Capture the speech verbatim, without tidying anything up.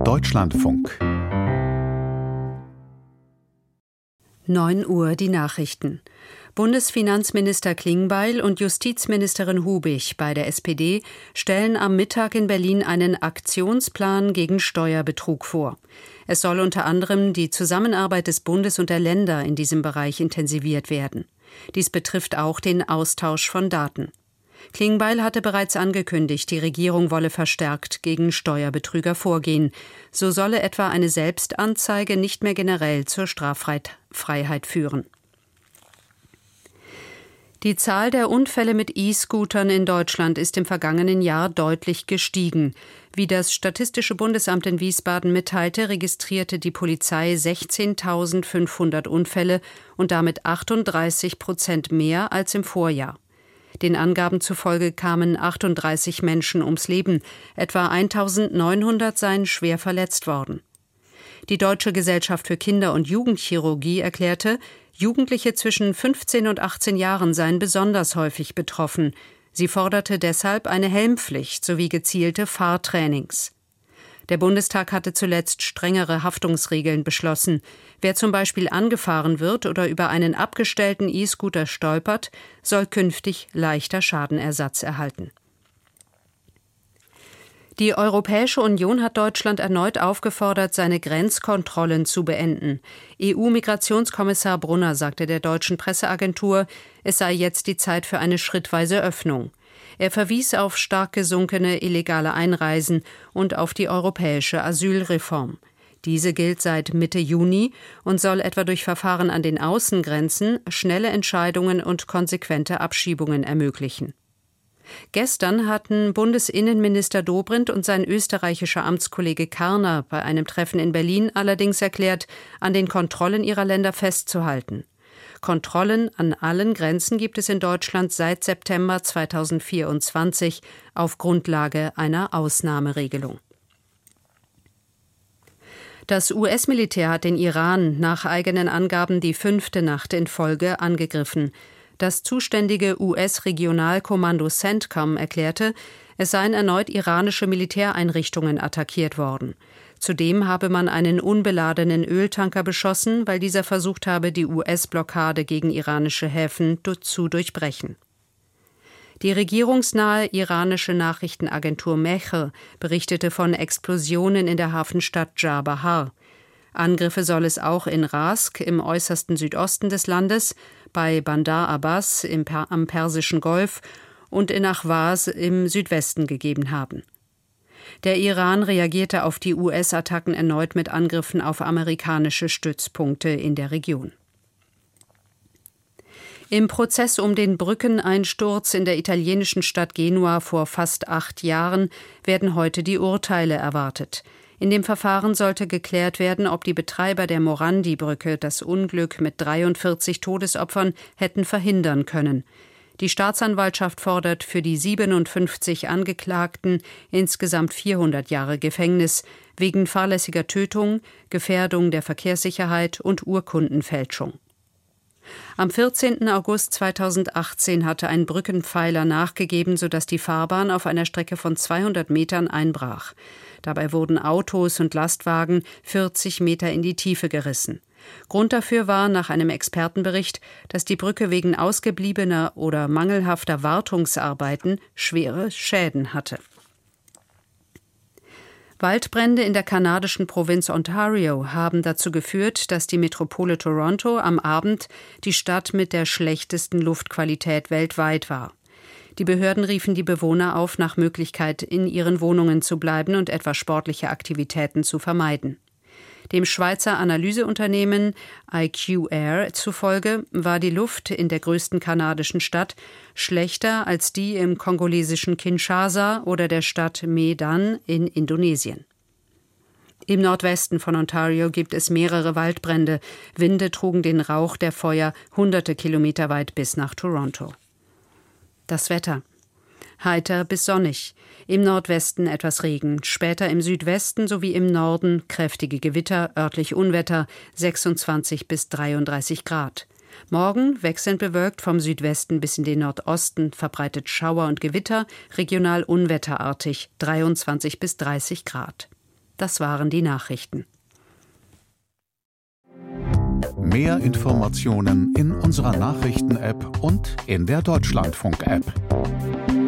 Deutschlandfunk. neun Uhr die Nachrichten. Bundesfinanzminister Klingbeil und Justizministerin Hubig bei der S P D stellen am Mittag in Berlin einen Aktionsplan gegen Steuerbetrug vor. Es soll unter anderem die Zusammenarbeit des Bundes und der Länder in diesem Bereich intensiviert werden. Dies betrifft auch den Austausch von Daten. Klingbeil hatte bereits angekündigt, die Regierung wolle verstärkt gegen Steuerbetrüger vorgehen. So solle etwa eine Selbstanzeige nicht mehr generell zur Straffreiheit führen. Die Zahl der Unfälle mit E-Scootern in Deutschland ist im vergangenen Jahr deutlich gestiegen. Wie das Statistische Bundesamt in Wiesbaden mitteilte, registrierte die Polizei sechzehntausendfünfhundert Unfälle und damit achtunddreißig Prozent mehr als im Vorjahr. Den Angaben zufolge kamen achtunddreißig Menschen ums Leben, etwa eintausendneunhundert seien schwer verletzt worden. Die Deutsche Gesellschaft für Kinder- und Jugendchirurgie erklärte, Jugendliche zwischen fünfzehn und achtzehn Jahren seien besonders häufig betroffen. Sie forderte deshalb eine Helmpflicht sowie gezielte Fahrtrainings. Der Bundestag hatte zuletzt strengere Haftungsregeln beschlossen. Wer zum Beispiel angefahren wird oder über einen abgestellten E-Scooter stolpert, soll künftig leichter Schadenersatz erhalten. Die Europäische Union hat Deutschland erneut aufgefordert, seine Grenzkontrollen zu beenden. E U-Migrationskommissar Brunner sagte der deutschen Presseagentur, es sei jetzt die Zeit für eine schrittweise Öffnung. Er verwies auf stark gesunkene illegale Einreisen und auf die europäische Asylreform. Diese gilt seit Mitte Juni und soll etwa durch Verfahren an den Außengrenzen schnelle Entscheidungen und konsequente Abschiebungen ermöglichen. Gestern hatten Bundesinnenminister Dobrindt und sein österreichischer Amtskollege Karner bei einem Treffen in Berlin allerdings erklärt, an den Kontrollen ihrer Länder festzuhalten. Kontrollen an allen Grenzen gibt es in Deutschland seit September zweitausendvierundzwanzig auf Grundlage einer Ausnahmeregelung. Das U S-Militär hat den Iran nach eigenen Angaben die fünfte Nacht in Folge angegriffen. Das zuständige U S-Regionalkommando CENTCOM erklärte, es seien erneut iranische Militäreinrichtungen attackiert worden. Zudem habe man einen unbeladenen Öltanker beschossen, weil dieser versucht habe, die U S-Blockade gegen iranische Häfen zu durchbrechen. Die regierungsnahe iranische Nachrichtenagentur Mehr berichtete von Explosionen in der Hafenstadt Dschar-Bahar. Angriffe soll es auch in Rask im äußersten Südosten des Landes, bei Bandar Abbas im per- am Persischen Golf und in Ahwaz im Südwesten gegeben haben. Der Iran reagierte auf die U S-Attacken erneut mit Angriffen auf amerikanische Stützpunkte in der Region. Im Prozess um den Brückeneinsturz in der italienischen Stadt Genua vor fast acht Jahren werden heute die Urteile erwartet. In dem Verfahren sollte geklärt werden, ob die Betreiber der Morandi-Brücke das Unglück mit dreiundvierzig Todesopfern hätten verhindern können. Die Staatsanwaltschaft fordert für die siebenundfünfzig Angeklagten insgesamt vierhundert Jahre Gefängnis wegen fahrlässiger Tötung, Gefährdung der Verkehrssicherheit und Urkundenfälschung. Am vierzehnten August zweitausendachtzehn hatte ein Brückenpfeiler nachgegeben, sodass die Fahrbahn auf einer Strecke von zweihundert Metern einbrach. Dabei wurden Autos und Lastwagen vierzig Meter in die Tiefe gerissen. Grund dafür war nach einem Expertenbericht, dass die Brücke wegen ausgebliebener oder mangelhafter Wartungsarbeiten schwere Schäden hatte. Waldbrände in der kanadischen Provinz Ontario haben dazu geführt, dass die Metropole Toronto am Abend die Stadt mit der schlechtesten Luftqualität weltweit war. Die Behörden riefen die Bewohner auf, nach Möglichkeit in ihren Wohnungen zu bleiben und etwa sportliche Aktivitäten zu vermeiden. Dem Schweizer Analyseunternehmen I Q Air zufolge war die Luft in der größten kanadischen Stadt schlechter als die im kongolesischen Kinshasa oder der Stadt Medan in Indonesien. Im Nordwesten von Ontario gibt es mehrere Waldbrände. Winde trugen den Rauch der Feuer hunderte Kilometer weit bis nach Toronto. Das Wetter. Heiter bis sonnig. Im Nordwesten etwas Regen, später im Südwesten sowie im Norden kräftige Gewitter, örtlich Unwetter, sechsundzwanzig bis dreiunddreißig Grad. Morgen wechselnd bewölkt vom Südwesten bis in den Nordosten, verbreitet Schauer und Gewitter, regional unwetterartig, dreiundzwanzig bis dreißig Grad. Das waren die Nachrichten. Mehr Informationen in unserer Nachrichten-App und in der Deutschlandfunk-App.